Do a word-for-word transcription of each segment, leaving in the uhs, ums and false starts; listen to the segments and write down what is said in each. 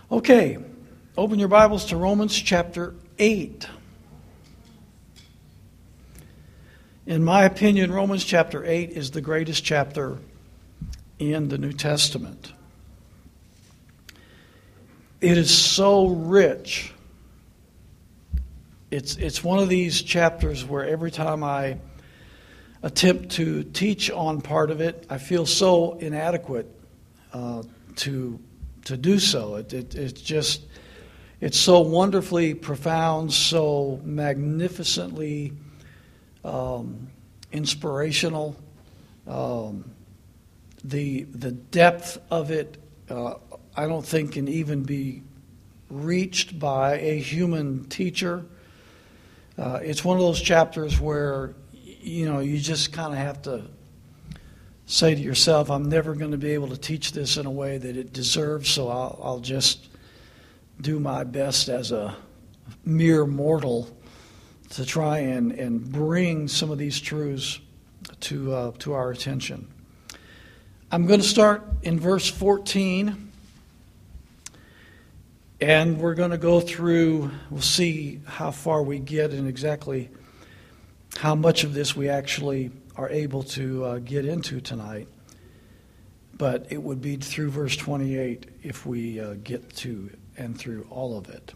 Okay, open your Bibles to Romans chapter eight. In my opinion, Romans chapter eight is the greatest chapter in the New Testament. It is so rich. It's, it's one of these chapters where every time I attempt to teach on part of it, I feel so inadequate uh, to to do so. It, it, it's just, it's so wonderfully profound, so magnificently um, inspirational. Um, the the depth of it, uh, I don't think can even be reached by a human teacher. Uh, it's one of those chapters where, you know, you just kind of have to say to yourself, I'm never going to be able to teach this in a way that it deserves, so I'll, I'll just do my best as a mere mortal to try and, and bring some of these truths to uh, to our attention. I'm going to start in verse fourteen, and we're going to go through, we'll see how far we get and exactly how much of this we actually are able to uh, get into tonight. But it would be through verse twenty-eight if we uh, get to and through all of it.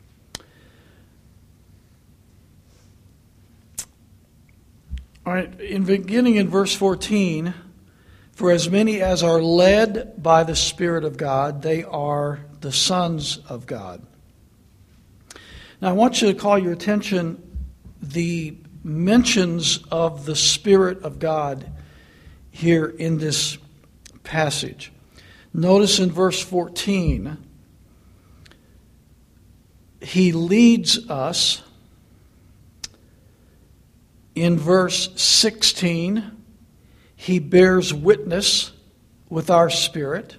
All right, in beginning in verse fourteen, for as many as are led by the Spirit of God, they are the sons of God. Now I want you to call your attention the mentions of the Spirit of God here in this passage. Notice in verse fourteen, He leads us. In verse sixteen, He bears witness with our spirit.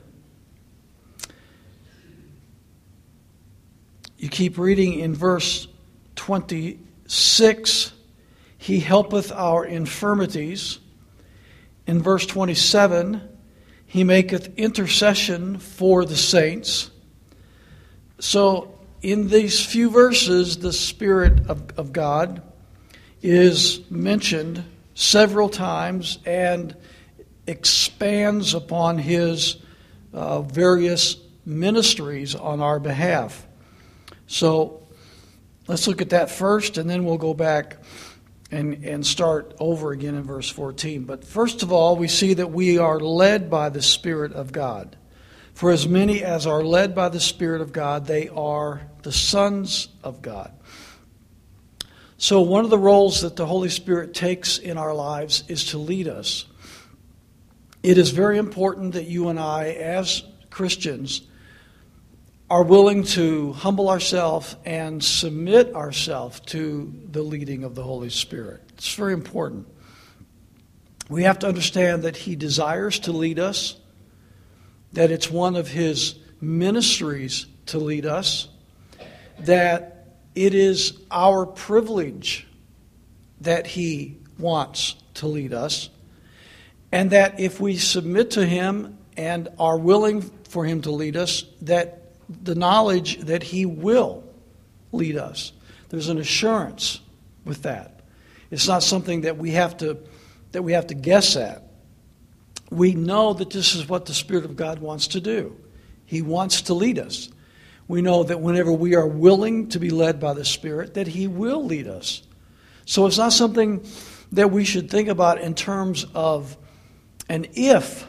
You keep reading in verse twenty-six, He helpeth our infirmities. In verse twenty-seven, He maketh intercession for the saints. So in these few verses, the Spirit of, of God is mentioned several times and expands upon His uh, various ministries on our behalf. So let's look at that first, and then we'll go back and, and start over again in verse fourteen. But first of all, we see that we are led by the Spirit of God. For as many as are led by the Spirit of God, they are the sons of God. So one of the roles that the Holy Spirit takes in our lives is to lead us. It is very important that you and I, as Christians, are willing to humble ourselves and submit ourselves to the leading of the Holy Spirit. It's very important. We have to understand that He desires to lead us, that it's one of His ministries to lead us, that it is our privilege that He wants to lead us, and that if we submit to Him and are willing for Him to lead us, that the knowledge that He will lead us. There's an assurance with that. It's not something that we have to that we have to guess at. We know that this is what the Spirit of God wants to do. He wants to lead us. We know that whenever we are willing to be led by the Spirit, that He will lead us. So it's not something that we should think about in terms of an if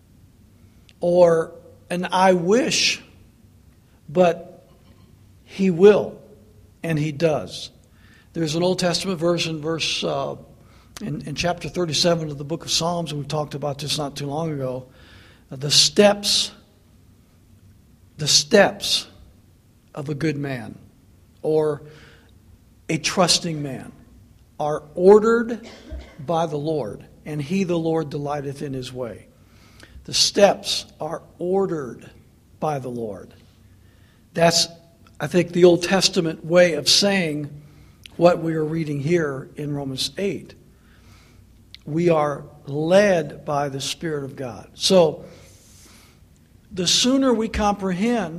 or an I wish, but He will, and He does. There's an Old Testament verse in verse uh, in, in chapter thirty-seven of the book of Psalms, and we talked about this not too long ago. Uh, the steps, the steps of a good man or a trusting man are ordered by the Lord, and He, the Lord, delighteth in His way. The steps are ordered by the Lord. That's, I think, the Old Testament way of saying what we are reading here in Romans eight. We are led by the Spirit of God. So, the sooner we comprehend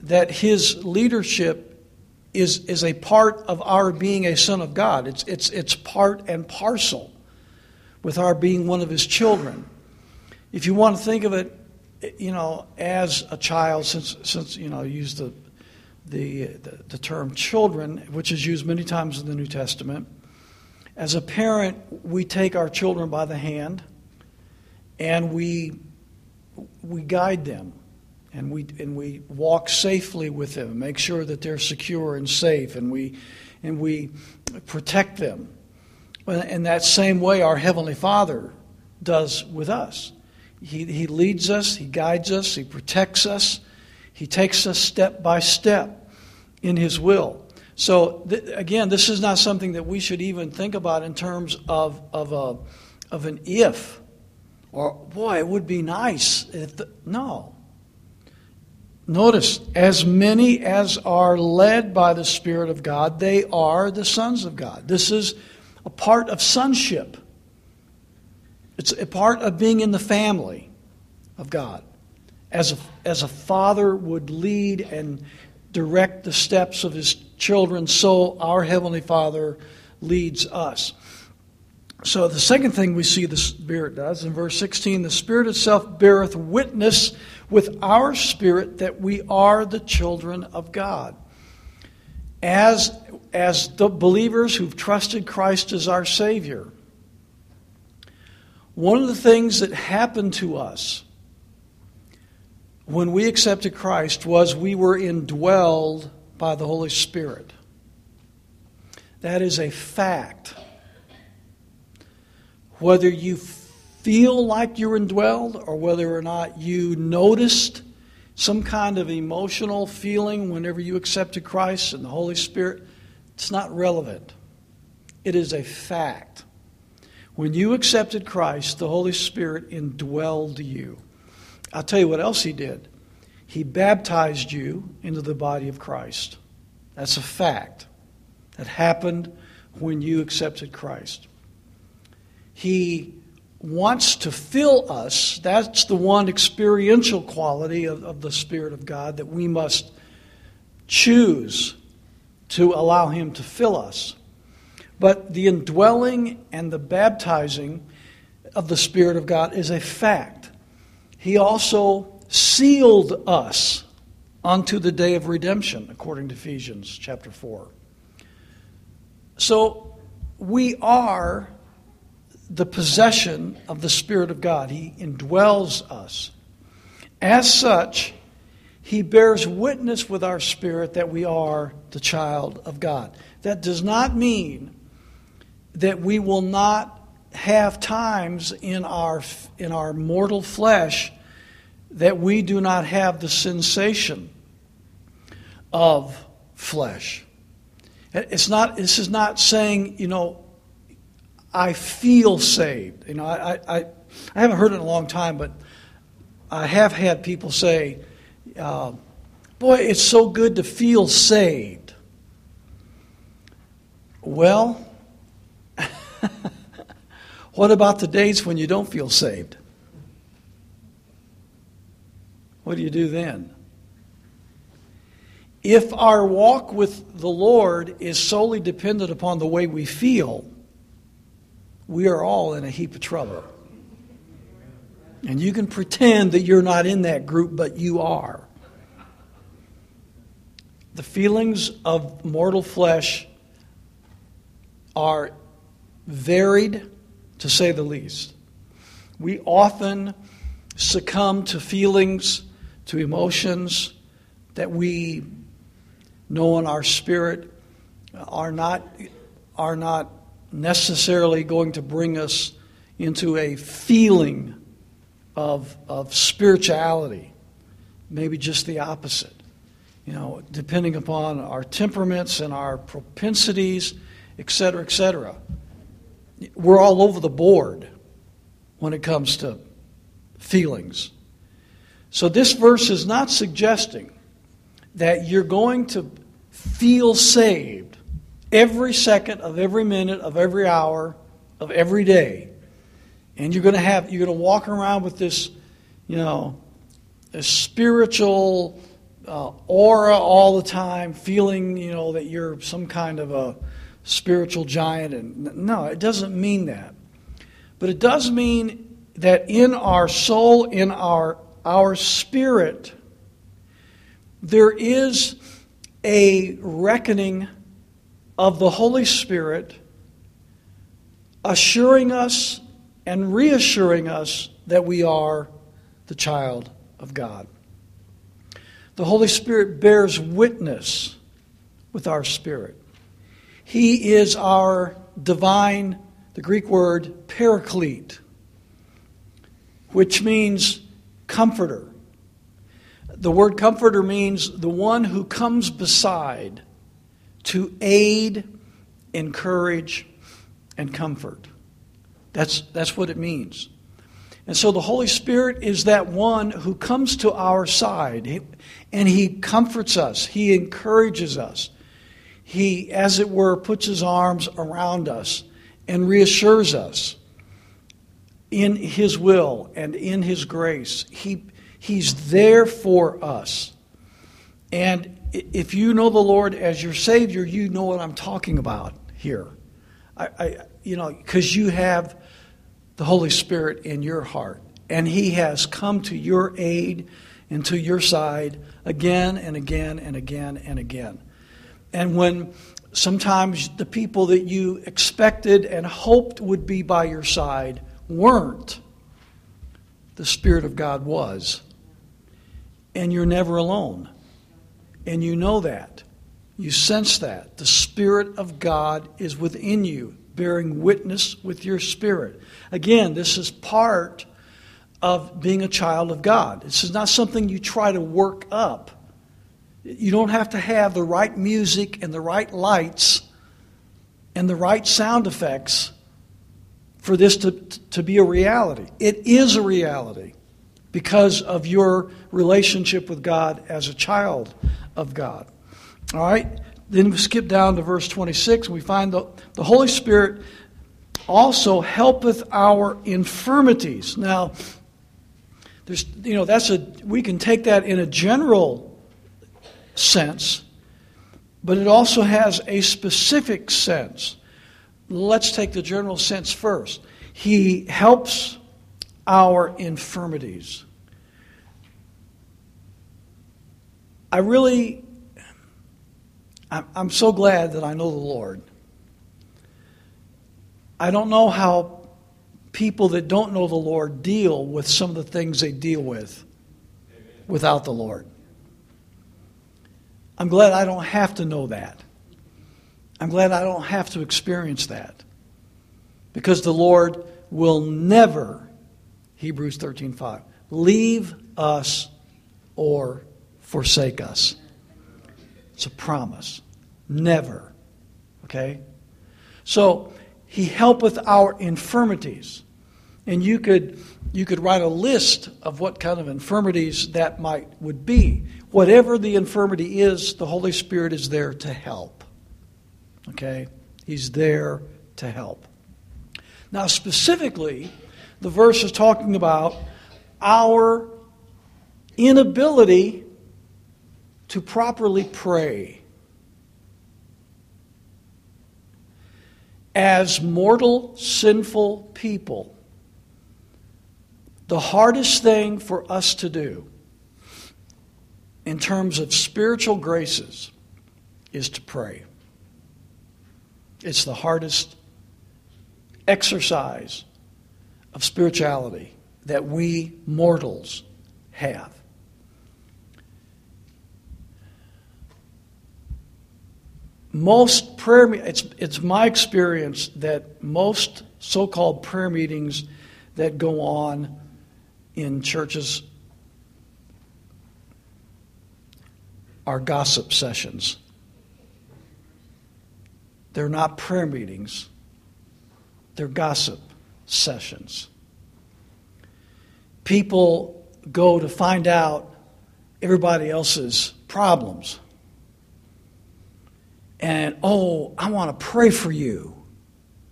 that his leadership is, is a part of our being a son of God. It's, it's, it's part and parcel with our being one of his children. If you want to think of it, you know, as a child, since, since you know, use the, the, the, the term children, which is used many times in the New Testament, as a parent, we take our children by the hand and we we guide them, and we and we walk safely with them, make sure that they're secure and safe, and we and we protect them. In that same way, our Heavenly Father does with us. He he leads us, he guides us, he protects us, he takes us step by step in his will. So th- again, this is not something that we should even think about in terms of of a of an if, or boy, it would be nice if the, no. Notice, as many as are led by the Spirit of God, they are the sons of God. This is a part of sonship. It's a part of being in the family of God. As a, as a father would lead and direct the steps of his children, so our Heavenly Father leads us. So the second thing we see the Spirit does, in verse sixteen, the Spirit itself beareth witness with our spirit that we are the children of God. As, as the believers who've trusted Christ as our Savior, one of the things that happened to us when we accepted Christ was we were indwelled by the Holy Spirit. That is a fact. Whether you feel like you're indwelled or whether or not you noticed some kind of emotional feeling whenever you accepted Christ and the Holy Spirit, it's not relevant. It is a fact. When you accepted Christ, the Holy Spirit indwelled you. I'll tell you what else he did. He baptized you into the body of Christ. That's a fact that happened when you accepted Christ. He wants to fill us. That's the one experiential quality of, of the Spirit of God, that we must choose to allow him to fill us. But the indwelling and the baptizing of the Spirit of God is a fact. He also sealed us unto the day of redemption, according to Ephesians chapter four. So we are the possession of the Spirit of God. He indwells us. As such, he bears witness with our spirit that we are the child of God. That does not mean that we will not have times in our in our mortal flesh that we do not have the sensation of flesh. It's not. This is not saying, you know, I feel saved. You know, I, I, I haven't heard it in a long time, but I have had people say, uh, boy, it's so good to feel saved. Well, what about the days when you don't feel saved? What do you do then? If our walk with the Lord is solely dependent upon the way we feel, we are all in a heap of trouble. And you can pretend that you're not in that group, but you are. The feelings of mortal flesh are varied, to say the least. We often succumb to feelings, to emotions that we know in our spirit are not are not necessarily going to bring us into a feeling of of spirituality. Maybe just the opposite. You know, depending upon our temperaments and our propensities, et cetera, et cetera. We're all over the board when it comes to feelings. So this verse is not suggesting that you're going to feel saved every second of every minute of every hour of every day. And you're going to have you're going to walk around with this, you know, a spiritual uh, aura all the time, feeling, you know, that you're some kind of a spiritual giant. And no, it doesn't mean that. But it does mean that in our soul, in our our spirit, there is a reckoning of the Holy Spirit assuring us and reassuring us that we are the child of God. The Holy Spirit bears witness with our spirit. He is our divine, the Greek word paraclete, which means comforter. The word comforter means the one who comes beside to aid, encourage, and comfort. That's, that's what it means. And so the Holy Spirit is that one who comes to our side, and He comforts us. He encourages us. He, as it were, puts His arms around us and reassures us in His will and in His grace. He, he's there for us. And if you know the Lord as your Savior, you know what I'm talking about here. I, I you know, because you have the Holy Spirit in your heart. And He has come to your aid and to your side again and again and again and again. And when sometimes the people that you expected and hoped would be by your side weren't, the Spirit of God was. And you're never alone. And you know that. You sense that. The Spirit of God is within you, bearing witness with your spirit. Again, this is part of being a child of God. This is not something you try to work up. You don't have to have the right music and the right lights and the right sound effects for this to, to be a reality. It is a reality because of your relationship with God as a child of God. All right? Then we skip down to verse twenty-six, and we find the, the Holy Spirit also helpeth our infirmities. Now, there's you know that's a we can take that in a general sense, but it also has a specific sense. Let's take the general sense first. He helps our infirmities. I really I'm so glad that I know the Lord. I don't know how people that don't know the Lord deal with some of the things they deal with without the Lord. I'm glad I don't have to know that. I'm glad I don't have to experience that. Because the Lord will never, Hebrews thirteen five, leave us or forsake us. It's a promise. Never. Okay? So, He helpeth our infirmities. And you could you could write a list of what kind of infirmities that might would be. Whatever the infirmity is, the Holy Spirit is there to help. Okay? He's there to help. Now, specifically, the verse is talking about our inability to properly pray. As mortal, sinful people, the hardest thing for us to do in terms of spiritual graces is to pray. It's the hardest exercise of spirituality that we mortals have. Most prayer, it's, it's my experience that most so-called prayer meetings that go on in churches are gossip sessions. They're not prayer meetings. They're gossip sessions. People go to find out everybody else's problems. And, oh, I want to pray for you.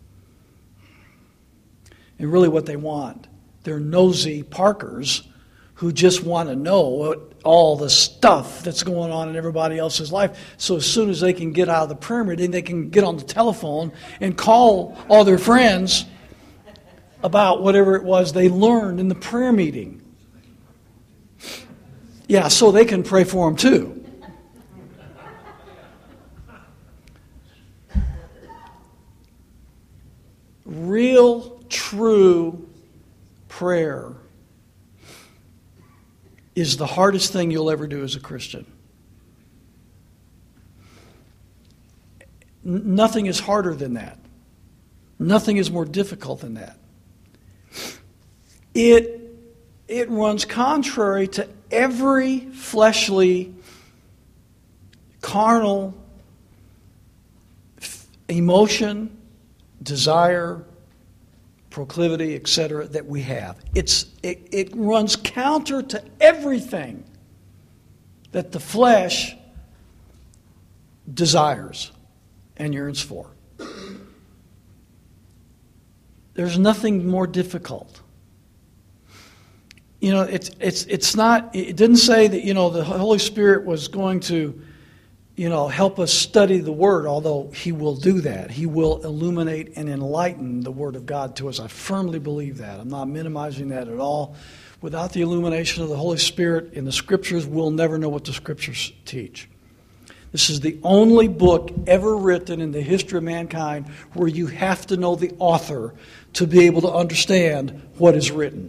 And really what they want, they're nosy Parkers who just want to know what, all the stuff that's going on in everybody else's life. So as soon as they can get out of the prayer meeting, they can get on the telephone and call all their friends about whatever it was they learned in the prayer meeting. Yeah, so they can pray for them too. Real, true prayer is the hardest thing you'll ever do as a Christian. N- nothing is harder than that. Nothing is more difficult than that. It, it runs contrary to every fleshly, carnal f- emotion, desire, proclivity, et cetera, that we have. It's, it, it runs counter to everything that the flesh desires and yearns for. There's nothing more difficult. You know, it's it's it's not. It didn't say that, you know, the Holy Spirit was going to, you know, help us study the Word, although He will do that. He will illuminate and enlighten the Word of God to us. I firmly believe that. I'm not minimizing that at all. Without the illumination of the Holy Spirit in the Scriptures, we'll never know what the Scriptures teach. This is the only book ever written in the history of mankind where you have to know the author to be able to understand what is written.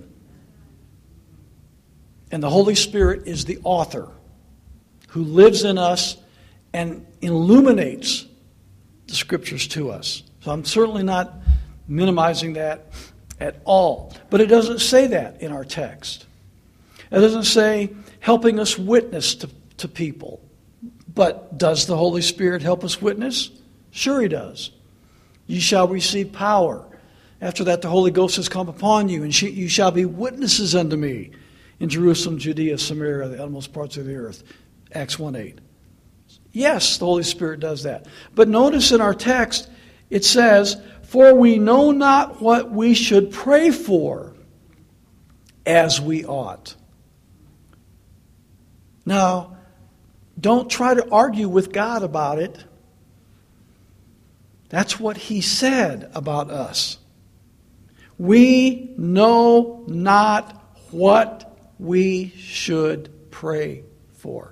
And the Holy Spirit is the author who lives in us and illuminates the Scriptures to us. So I'm certainly not minimizing that at all. But it doesn't say that in our text. It doesn't say helping us witness to, to people. But does the Holy Spirit help us witness? Sure He does. You shall receive power. After that, the Holy Ghost has come upon you, and she, you shall be witnesses unto me in Jerusalem, Judea, Samaria, the uttermost parts of the earth. Acts one eight. Yes, the Holy Spirit does that. But notice in our text, it says, for we know not what we should pray for as we ought. Now, don't try to argue with God about it. That's what He said about us. We know not what we should pray for.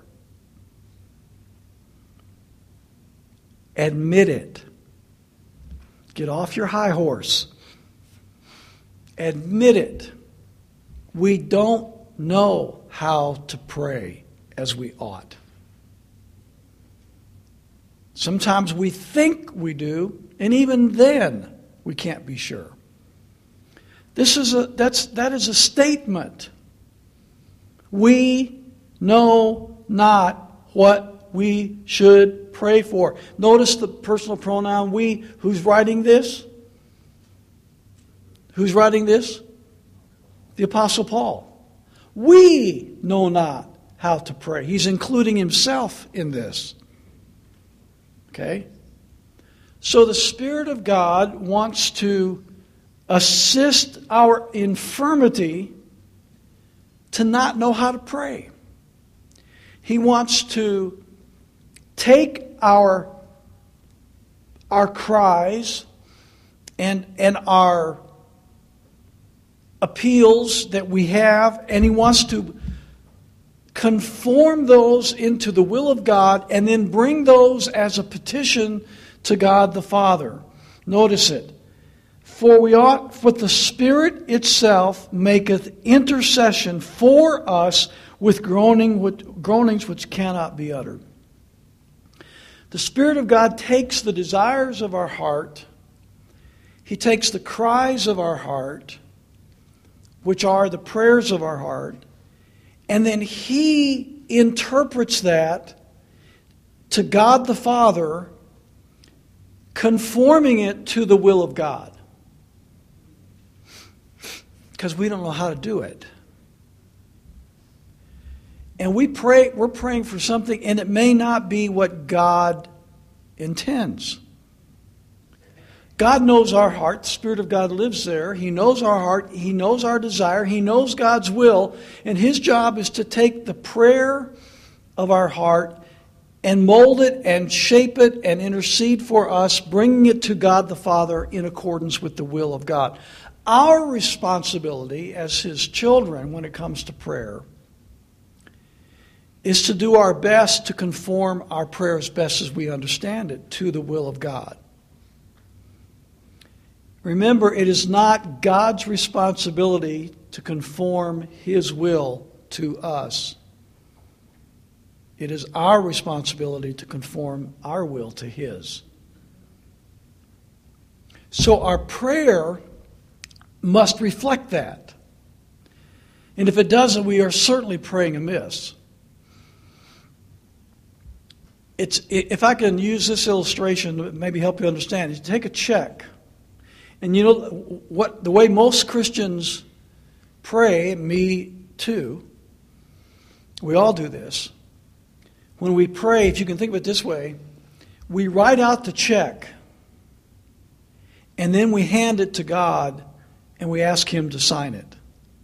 Admit it. Get off your high horse. Admit it. We don't know how to pray as we ought. Sometimes we think we do, and even then we can't be sure. This is a that's that is a statement. We know not what we should pray for. Notice the personal pronoun we. Who's writing this? Who's writing this? The Apostle Paul. We know not how to pray. He's including himself in this. Okay? So the Spirit of God wants to assist our infirmity to not know how to pray. He wants to take our, our cries and, and our appeals that we have, and He wants to conform those into the will of God and then bring those as a petition to God the Father. Notice it. For we ought, for the Spirit itself maketh intercession for us with groaning, with groanings which cannot be uttered. The Spirit of God takes the desires of our heart, He takes the cries of our heart, which are the prayers of our heart, and then He interprets that to God the Father, conforming it to the will of God. Because we don't know how to do it. And we pray, we're praying for something, and it may not be what God intends. God knows our heart. The Spirit of God lives there. He knows our heart. He knows our desire. He knows God's will. And His job is to take the prayer of our heart and mold it and shape it and intercede for us, bringing it to God the Father in accordance with the will of God. Our responsibility as His children when it comes to prayer is to do our best to conform our prayer as best as we understand it to the will of God. Remember, it is not God's responsibility to conform His will to us. It is our responsibility to conform our will to His. So our prayer must reflect that. And if it doesn't, we are certainly praying amiss. It's, if I can use this illustration to maybe help you understand, you take a check. And you know what? The way most Christians pray, me too, we all do this. When we pray, if you can think of it this way, we write out the check, and then we hand it to God, and we ask Him to sign it.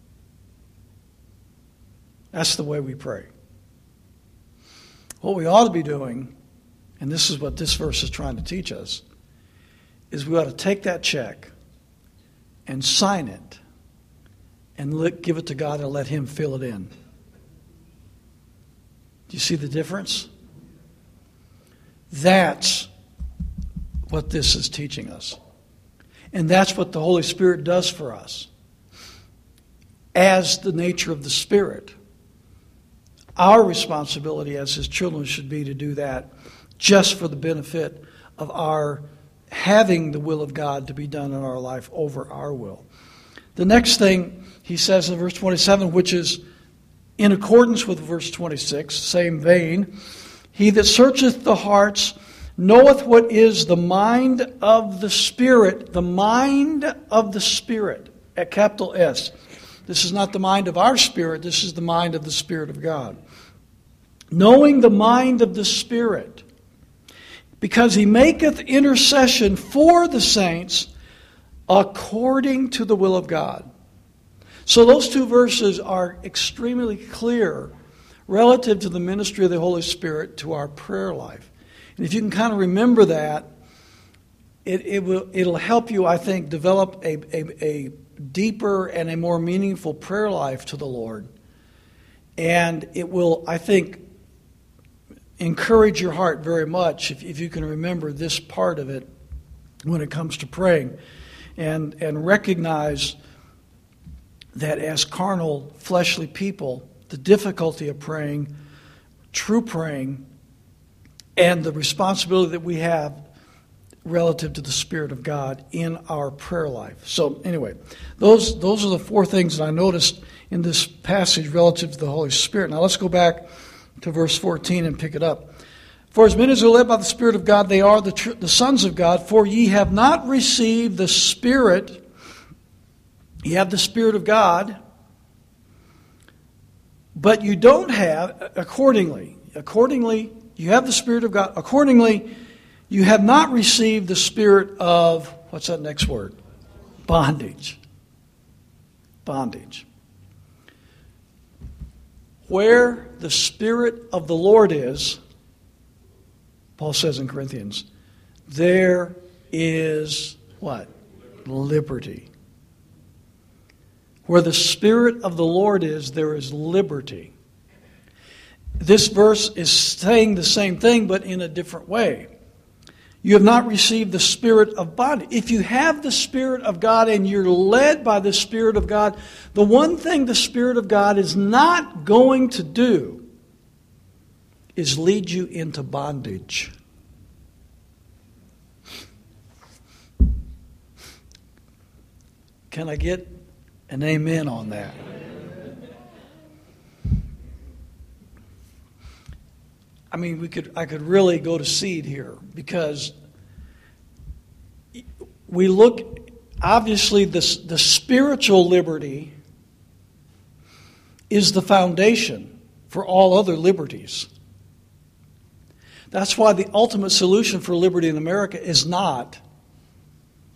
That's the way we pray. What we ought to be doing, and this is what this verse is trying to teach us, is we ought to take that check and sign it and let, give it to God and let Him fill it in. Do you see the difference? That's what this is teaching us. And that's what the Holy Spirit does for us. As the nature of the Spirit, our responsibility as His children should be to do that just for the benefit of our having the will of God to be done in our life over our will. The next thing he says in verse twenty-seven, which is in accordance with verse twenty-six, same vein, he that searcheth the hearts knoweth what is the mind of the Spirit, the mind of the Spirit, at capital S. This is not the mind of our spirit, this is the mind of the Spirit of God. Knowing the mind of the Spirit, because He maketh intercession for the saints according to the will of God. So those two verses are extremely clear relative to the ministry of the Holy Spirit to our prayer life. And if you can kind of remember that, it, it will, it'll help you, I think, develop a, a, a deeper and a more meaningful prayer life to the Lord. And it will, I think, encourage your heart very much if, if you can remember this part of it when it comes to praying. And, and recognize that as carnal, fleshly people, the difficulty of praying, true praying, and the responsibility that we have relative to the Spirit of God in our prayer life. So anyway, those those are the four things that I noticed in this passage relative to the Holy Spirit. Now let's go back to verse fourteen and pick it up. For as many as are led by the Spirit of God, they are the, tr- the sons of God. For ye have not received the Spirit. You have the Spirit of God, but you don't have, accordingly, accordingly, you have the Spirit of God. Accordingly, you have not received the spirit of, what's that next word? Bondage. Bondage. Where the Spirit of the Lord is, Paul says in Corinthians, there is what? Liberty. Where the Spirit of the Lord is, there is liberty. This verse is saying the same thing, but in a different way. You have not received the spirit of bondage. If you have the Spirit of God and you're led by the Spirit of God, the one thing the Spirit of God is not going to do is lead you into bondage. Can I get an amen on that? I mean, we could. I could really go to seed here because we look, obviously, this, the spiritual liberty is the foundation for all other liberties. That's why the ultimate solution for liberty in America is not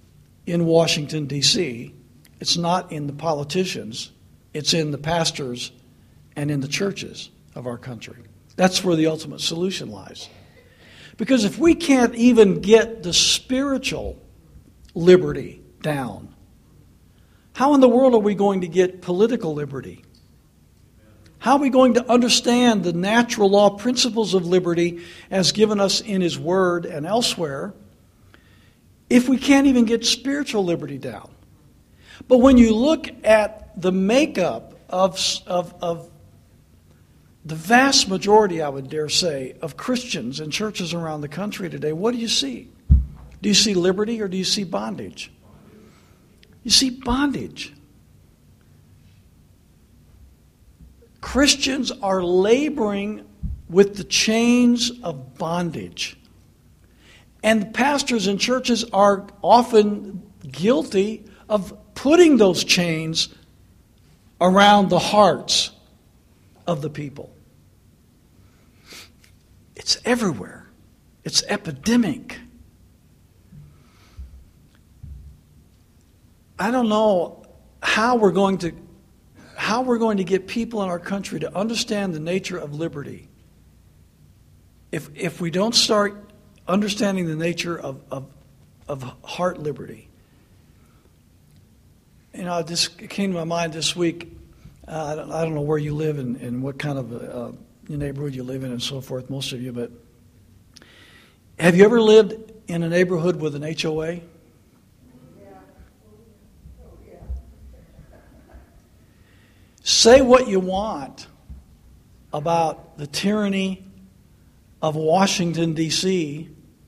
in Washington, D C It's not in the politicians. It's in the pastors and in the churches of our country. That's where the ultimate solution lies. Because if we can't even get the spiritual liberty down, how in the world are we going to get political liberty? How are we going to understand the natural law principles of liberty as given us in His Word and elsewhere if we can't even get spiritual liberty down? But when you look at the makeup of, of, of the vast majority, I would dare say, of Christians in churches around the country today, what do you see? Do you see liberty or do you see bondage? You see bondage. Christians are laboring with the chains of bondage. And pastors and churches are often guilty of putting those chains around the hearts of the people. It's everywhere. It's epidemic. I don't know how we're going to how we're going to get people in our country to understand the nature of liberty if if we don't start understanding the nature of of, of heart liberty. You know, this came to my mind this week. Uh, I, don't, I don't know where you live and, and what kind of uh, neighborhood you live in and so forth, most of you, but have you ever lived in a neighborhood with an H O A? Say what you want about the tyranny of Washington, D C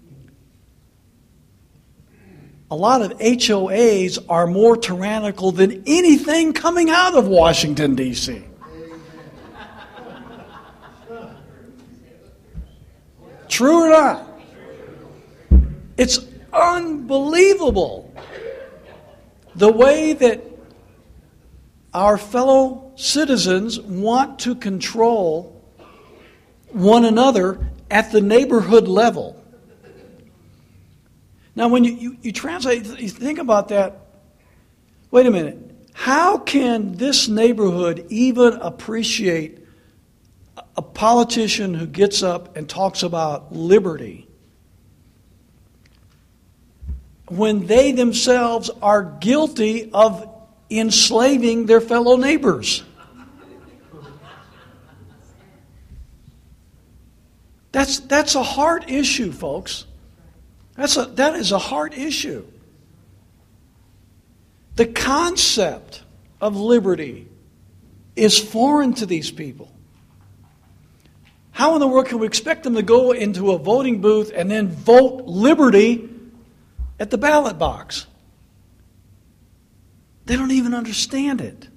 A lot of H O As are more tyrannical than anything coming out of Washington, D C True or not? It's unbelievable the way that our fellow citizens want to control one another at the neighborhood level. Now, when you, you, you translate, you think about that, wait a minute, how can this neighborhood even appreciate a politician who gets up and talks about liberty when they themselves are guilty of enslaving their fellow neighbors? That's that's a hard issue, folks. That's a that is a hard issue. The concept of liberty is foreign to these people. How in the world can we expect them to go into a voting booth and then vote liberty at the ballot box? They don't even understand it.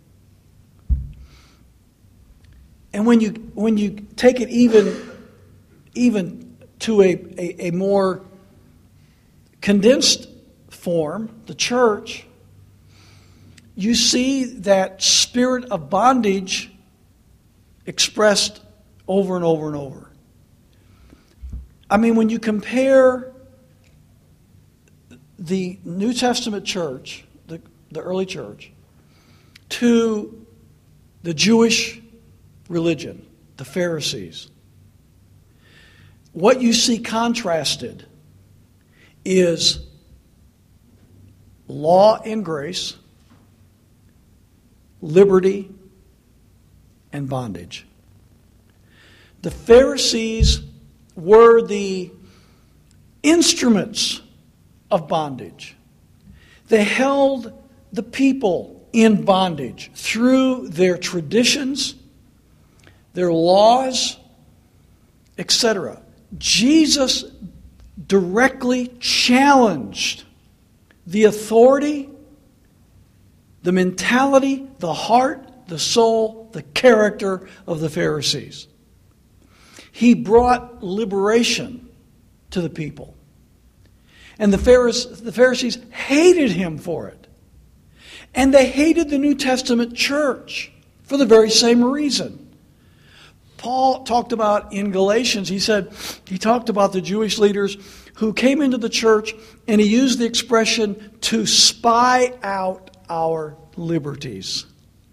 And when you when you take it even even to a, a, a more condensed form, the church, you see that spirit of bondage expressed over and over and over. I mean, when you compare the New Testament church, the, the early church, to the Jewish religion, the Pharisees, what you see contrasted is law and grace, liberty, and bondage. The Pharisees were the instruments of bondage. They held the people in bondage through their traditions, their laws, et cetera. Jesus directly challenged the authority, the mentality, the heart, the soul, the character of the Pharisees. He brought liberation to the people. And the Pharisees, the Pharisees hated him for it. And they hated the New Testament church for the very same reason. Paul talked about in Galatians, he said, he talked about the Jewish leaders who came into the church, and he used the expression to spy out our liberties.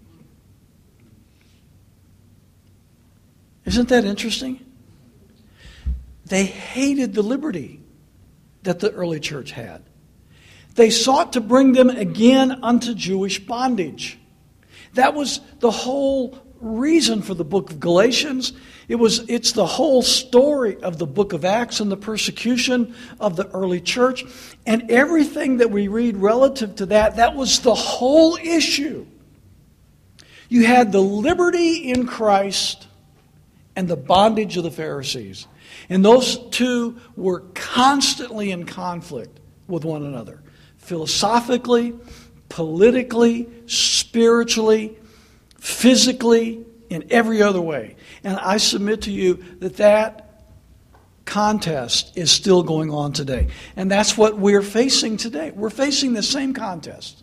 Isn't that interesting? They hated the liberty that the early church had. They sought to bring them again unto Jewish bondage. That was the whole reason for the book of Galatians. It was, it's the whole story of the book of Acts and the persecution of the early church. And everything that we read relative to that, that was the whole issue. You had the liberty in Christ and the bondage of the Pharisees. And those two were constantly in conflict with one another. Philosophically, politically, spiritually, physically, in every other way. And I submit to you that that contest is still going on today. And that's what we're facing today. We're facing the same contest.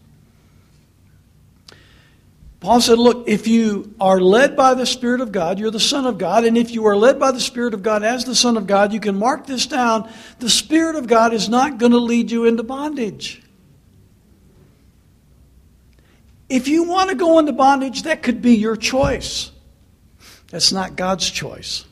Paul said, look, if you are led by the Spirit of God, you're the Son of God. And if you are led by the Spirit of God as the Son of God, you can mark this down. The Spirit of God is not going to lead you into bondage. If you want to go into bondage, that could be your choice. That's not God's choice.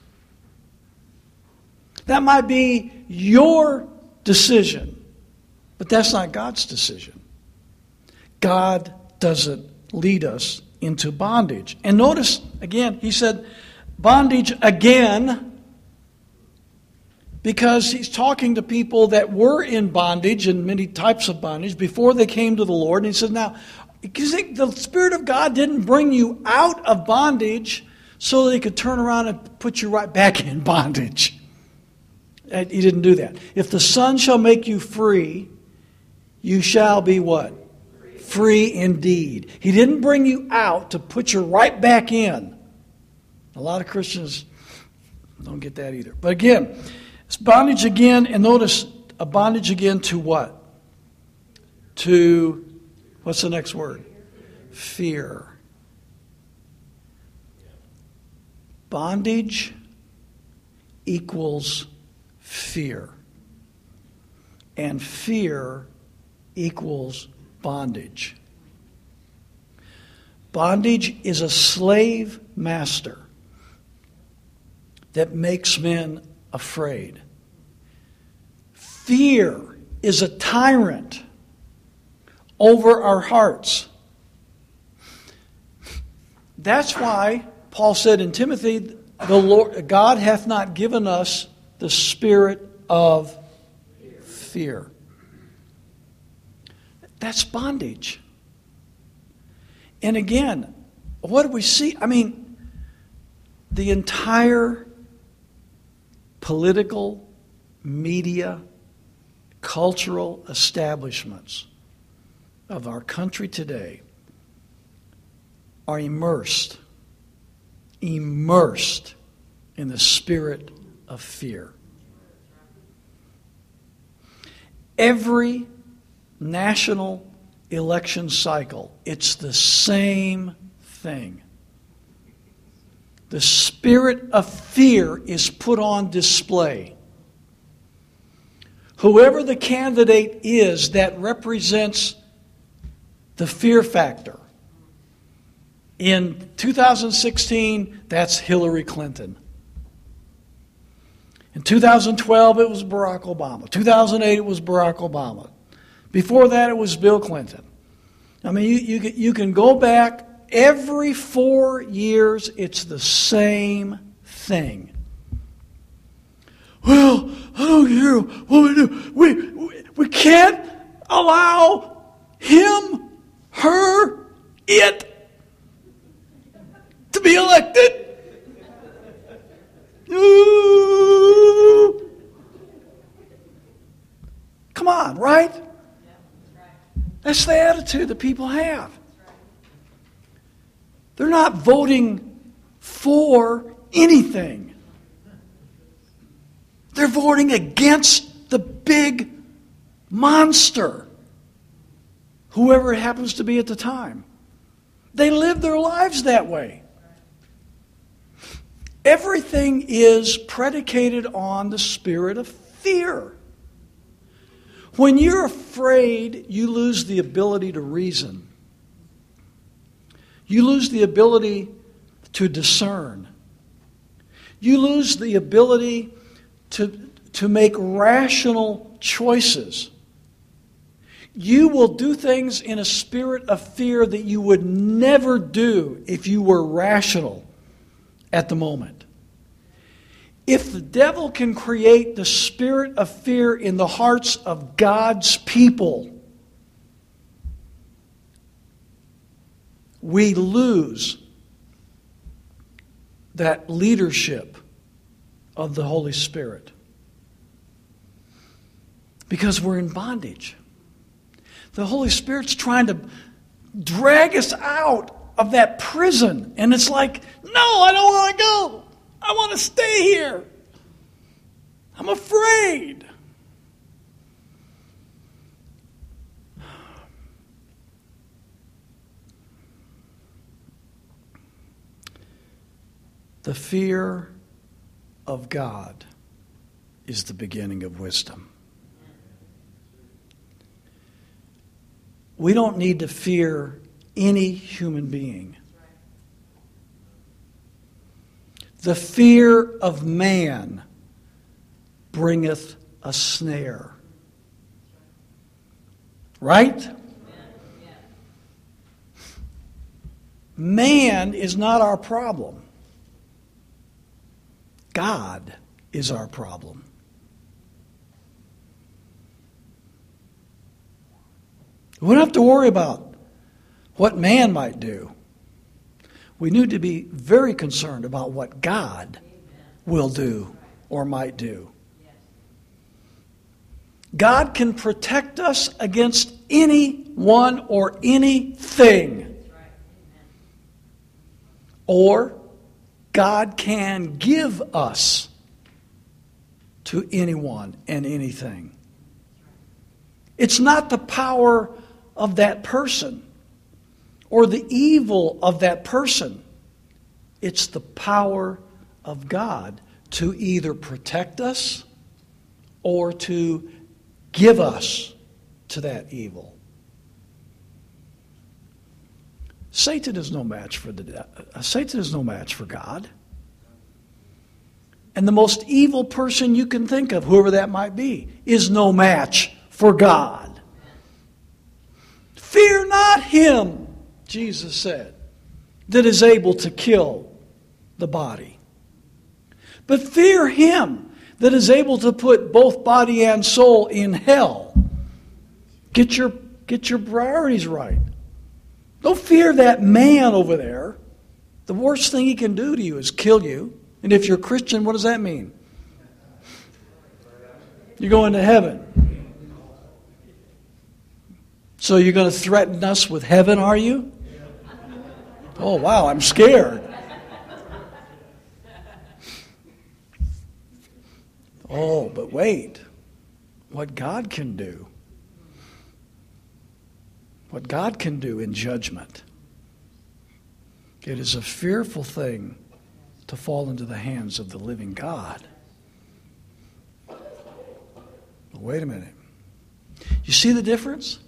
That might be your decision, but that's not God's decision. God doesn't lead us into bondage. And notice, again, he said bondage again, because he's talking to people that were in bondage and many types of bondage before they came to the Lord. And he said, now, you think the Spirit of God didn't bring you out of bondage so that he could turn around and put you right back in bondage. He didn't do that. If the Son shall make you free, you shall be what? Free indeed. He didn't bring you out to put you right back in. A lot of Christians don't get that either. But again, it's bondage again, and notice a bondage again to what? To, what's the next word? Fear. Bondage equals fear. And fear equals bondage. Bondage is a slave master that makes men afraid. Fear is a tyrant over our hearts. That's why Paul said in Timothy, the Lord God hath not given us the spirit of fear. That's bondage. And again, what do we see? I mean, the entire political, media, cultural establishments of our country today are immersed, immersed in the spirit of fear. Every national election cycle, it's the same thing. The spirit of fear is put on display. Whoever the candidate is that represents the fear factor. In two thousand sixteen, that's Hillary Clinton. In two thousand twelve, it was Barack Obama. two thousand eight, it was Barack Obama. Before that, it was Bill Clinton. I mean, you, you, you can go back every four years, it's the same thing. Well, I don't care what we do. We, we, we can't allow him, her, it to be elected. Ooh. Come on, right? That's the attitude that people have. They're not voting for anything. They're voting against the big monster, whoever it happens to be at the time. They live their lives that way. Everything is predicated on the spirit of fear. When you're afraid, you lose the ability to reason. You lose the ability to discern. You lose the ability to, to make rational choices. You will do things in a spirit of fear that you would never do if you were rational at the moment. If the devil can create the spirit of fear in the hearts of God's people, we lose that leadership of the Holy Spirit because we're in bondage. The Holy Spirit's trying to drag us out of that prison. And it's like, no, I don't want to go. I want to stay here. I'm afraid. The fear of God is the beginning of wisdom. We don't need to fear any human being. The fear of man bringeth a snare. Right? Man is not our problem. God is our problem. We don't have to worry about what man might do. We need to be very concerned about what God will do or might do. God can protect us against anyone or anything. Or God can give us to anyone and anything. It's not the power of that person or the evil of that person. It's the power of God to either protect us or to give us to that evil. Satan is no match for the uh, Satan is no match for God. And the most evil person you can think of, whoever that might be, is no match for God. Fear not him, Jesus said, that is able to kill the body. But fear him that is able to put both body and soul in hell. Get your, get your priorities right. Don't fear that man over there. The worst thing he can do to you is kill you. And if you're a Christian, what does that mean? You're going to heaven. So you're going to threaten us with heaven, are you? Oh, wow, I'm scared. Oh, but wait. What God can do. What God can do in judgment. It is a fearful thing to fall into the hands of the living God. But wait a minute. You see the difference?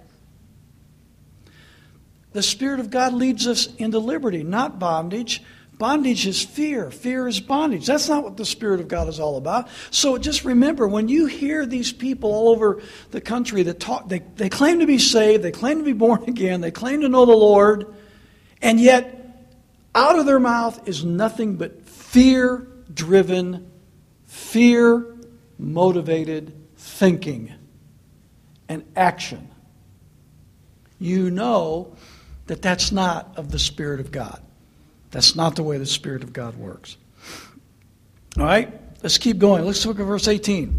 The Spirit of God leads us into liberty, not bondage. Bondage is fear. Fear is bondage. That's not what the Spirit of God is all about. So just remember, when you hear these people all over the country that talk, they, they claim to be saved, they claim to be born again, they claim to know the Lord, and yet out of their mouth is nothing but fear-driven, fear-motivated thinking and action. You know that that's not of the Spirit of God. That's not the way the Spirit of God works. All right, let's keep going. Let's look at verse eighteen.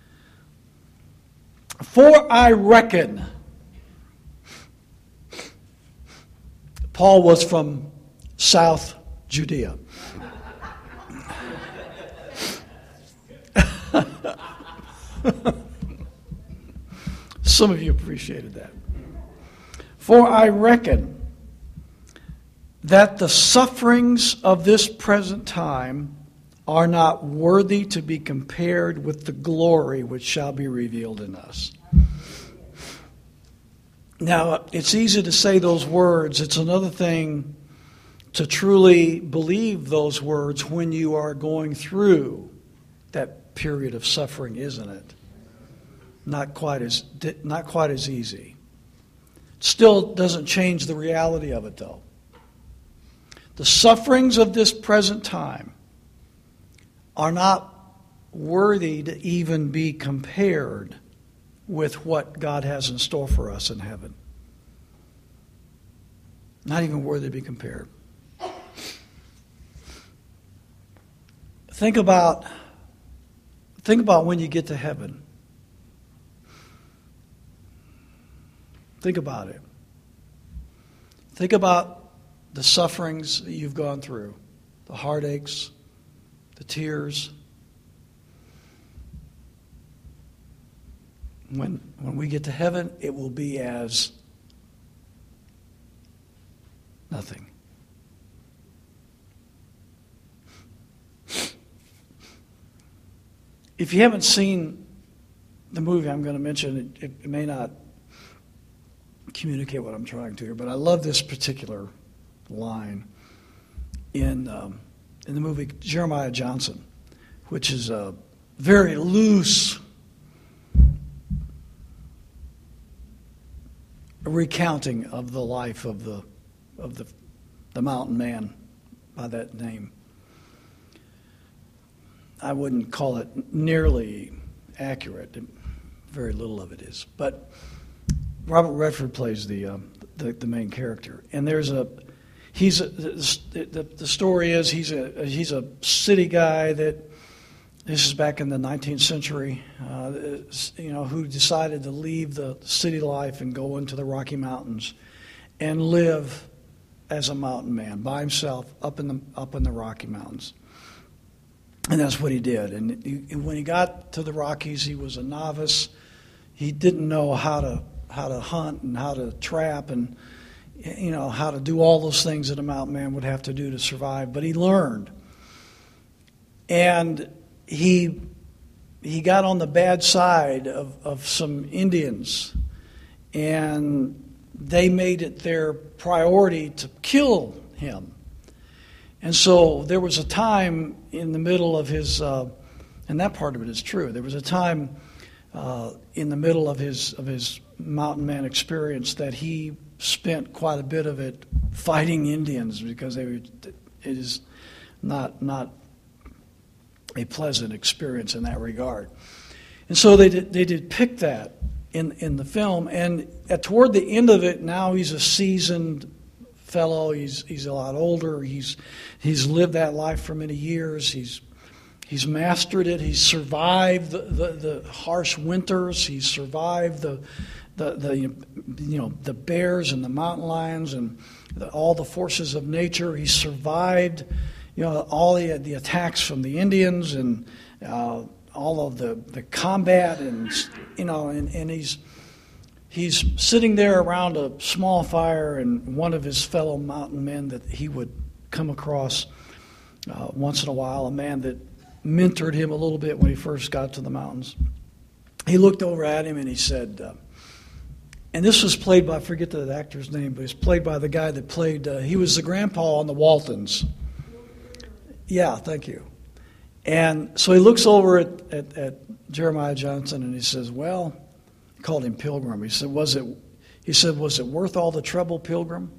For I reckon. Paul was from South Judea. Some of you appreciated that. For I reckon that the sufferings of this present time are not worthy to be compared with the glory which shall be revealed in us. Now, it's easy to say those words. It's another thing to truly believe those words when you are going through that period of suffering, isn't it? Not quite as not quite as easy. Still doesn't change the reality of it, though. The sufferings of this present time are not worthy to even be compared with what God has in store for us in heaven. Not even worthy to be compared. Think about, think about when you get to heaven. Think about it. Think about the sufferings that you've gone through, the heartaches, the tears. When, when we get to heaven, it will be as nothing. If you haven't seen the movie I'm going to mention, it, it may not communicate what I'm trying to here, but I love this particular line in um, in the movie Jeremiah Johnson, which is a very loose recounting of the life of the of the the mountain man by that name. I wouldn't call it nearly accurate. Very little of it is, but Robert Redford plays the uh, the, the main character, and there's a he's a, the, the story is he's a he's a city guy that this is back in the nineteenth century, uh, you know, who decided to leave the city life and go into the Rocky Mountains and live as a mountain man by himself up in the up in the Rocky Mountains. And that's what he did. And he, when he got to the Rockies, he was a novice. He didn't know how to how to hunt and how to trap and, you know, how to do all those things that a mountain man would have to do to survive. But he learned. And he he got on the bad side of, of some Indians. And they made it their priority to kill him. And so there was a time in the middle of his, uh, and that part of it is true. There was a time uh, in the middle of his of his mountain man experience that he spent quite a bit of it fighting Indians because they were, it is not not a pleasant experience in that regard. And so they did, they did pick that in in the film. And at, toward the end of it, now he's a seasoned fellow. He's he's a lot older. He's he's lived that life for many years. He's he's mastered it. He's survived the, the, the harsh winters. He's survived the the the you know the bears and the mountain lions and the, all the forces of nature. He's survived you know all the the attacks from the Indians and uh, all of the, the combat and you know and, and he's He's sitting there around a small fire, and one of his fellow mountain men that he would come across uh, once in a while, a man that mentored him a little bit when he first got to the mountains. He looked over at him and he said, uh, and this was played by, I forget the actor's name, but it's played by the guy that played, uh, he was the grandpa on the Waltons. Yeah, thank you. And so he looks over at, at, at Jeremiah Johnson and he says, well, called him Pilgrim. He said, "Was it?" He said, "Was it worth all the trouble, Pilgrim?"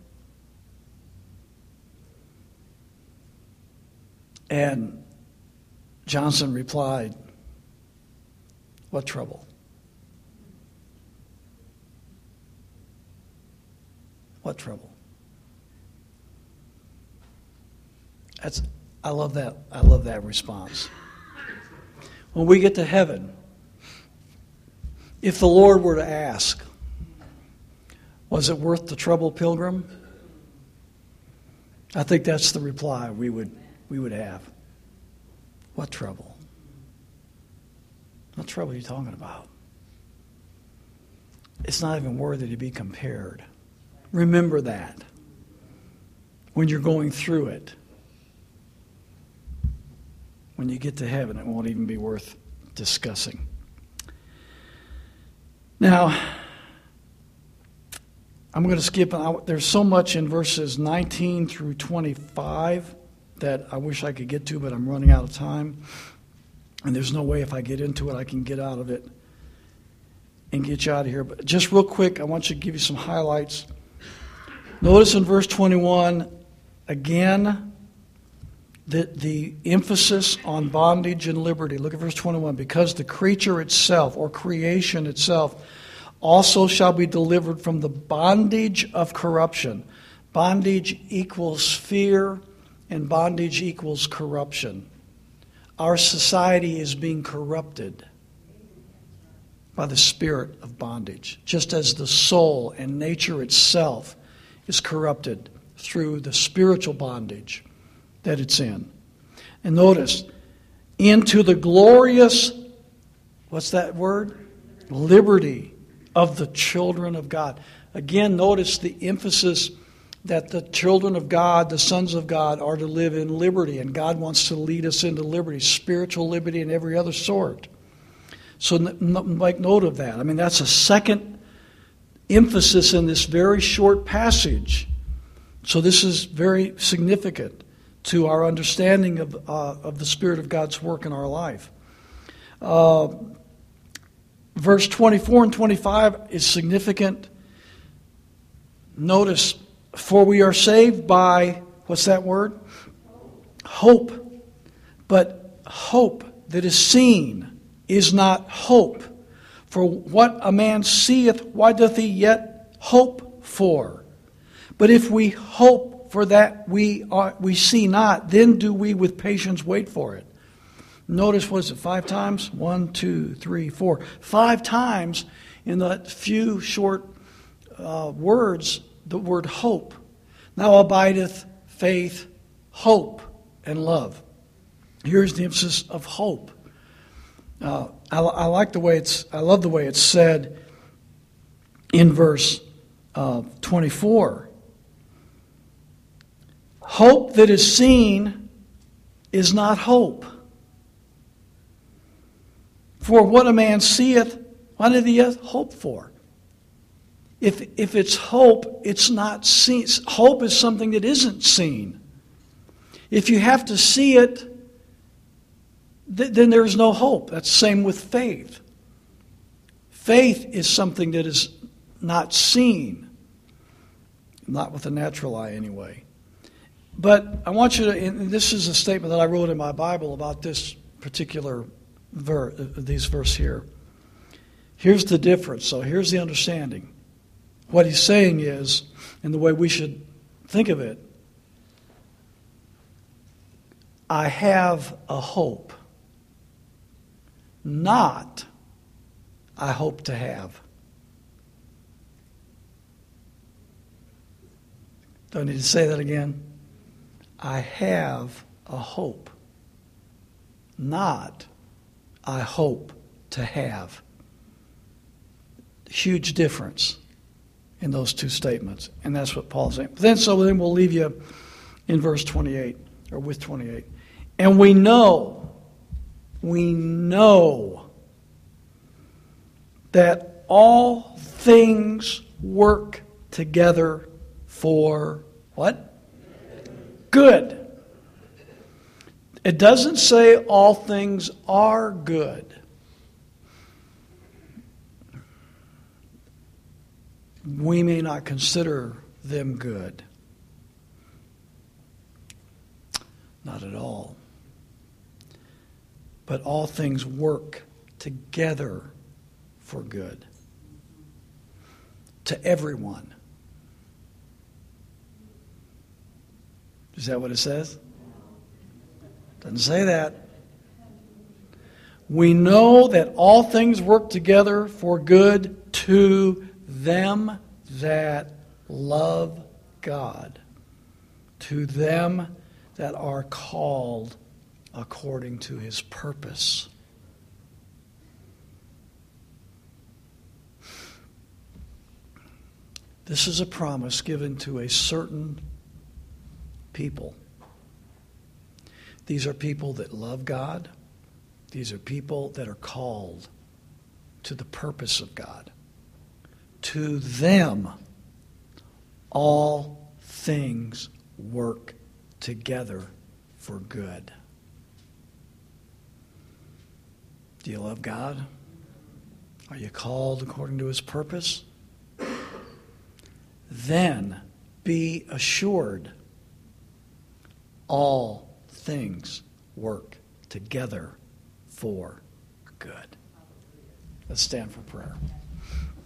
And Johnson replied, "What trouble? What trouble?" That's. I love that. I love that response. When we get to heaven, if the Lord were to ask, was it worth the trouble, Pilgrim? I think that's the reply we would we would have. What trouble? What trouble are you talking about? It's not even worthy to be compared. Remember that. when you're going through it. When you get to heaven, it won't even be worth discussing. Now, I'm going to skip. There's so much in verses nineteen through twenty-five that I wish I could get to, but I'm running out of time. And there's no way if I get into it, I can get out of it and get you out of here. But just real quick, I want you to give you some highlights. Notice in verse twenty-one, again, the, the emphasis on bondage and liberty. Look at verse twenty-one. Because the creature itself, or creation itself, also shall be delivered from the bondage of corruption. Bondage equals fear, and bondage equals corruption. Our society is being corrupted by the spirit of bondage, just as the soul and nature itself is corrupted through the spiritual bondage that it's in. And notice, into the glorious, what's that word? Liberty of the children of God. Again, notice the emphasis that the children of God, the sons of God, are to live in liberty. And God wants to lead us into liberty, spiritual liberty and every other sort. So make note of that. I mean, that's a second emphasis in this very short passage. So this is very significant to our understanding of, uh, of the Spirit of God's work in our life. Uh, verse twenty-four and twenty-five is significant. Notice, for we are saved by, what's that word? Hope. But hope that is seen is not hope. For what a man seeth, why doth he yet hope for? But if we hope for that we are, we see not, then do we with patience wait for it. Notice, what is it, five times? One, two, three, four. Five times in that few short uh, words, the word hope. Now abideth faith, hope, and love. Here's the emphasis of hope. Uh, I, I like the way it's. I love the way it's said in verse uh, twenty-four. Hope that is seen is not hope. For what a man seeth, what doth he hope for? If if it's hope, it's not seen. Hope is something that isn't seen. If you have to see it, th- then there's no hope. That's the same with faith. Faith is something that is not seen. Not with the natural eye anyway. But I want you to, and this is a statement that I wrote in my Bible about this particular verse, these verse here. Here's the difference. So here's the understanding. What he's saying is, and the way we should think of it, I have a hope, not I hope to have. Do I need to say that again? I have a hope, not I hope to have. Huge difference in those two statements. And that's what Paul's saying. Then so then we'll leave you in verse twenty-eight, or with twenty-eight. And we know, we know that all things work together for what? Good. It doesn't say all things are good. We may not consider them good. Not at all. But all things work together for good. To everyone. Is that what it says? Doesn't say that. We know that all things work together for good to them that love God, to them that are called according to His purpose. This is a promise given to a certain people. These are people that love God. These are people that are called to the purpose of God. To them, all things work together for good. Do you love God? Are you called according to His purpose? Then be assured all things work together for good. Let's stand for prayer.